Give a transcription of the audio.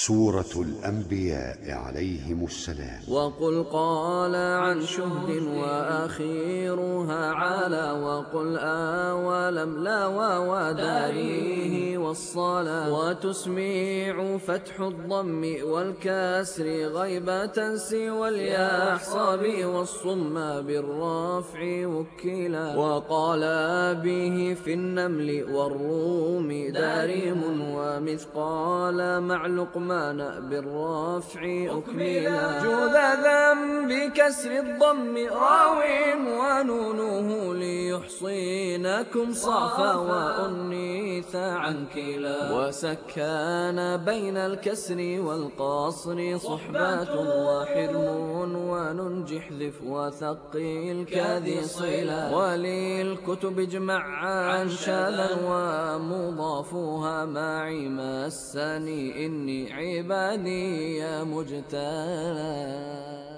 سورة الأنبياء عليهم السلام. وقل قال عن شهد وآخرها على، وقل ولم لا وداريه والصلاة، وتسميع فتح الضم والكسر غيبة سوى اليحصب، والصم بالرفع وكلا. وقال به في النمل والروم دارم، ومثقال مع لقمان بالرفع أكملا. جذذا بكسر الضم راو، ونونه ليحصينكم صعفا، وأنيث عن كلا. وسكان بين الكسر والقصر صحبات، وحرم وننجح ذف وثقل كذي صلا. وللكتب اجمع عن شاذا، ومضافها معي مسني إني عبادي مجتلى.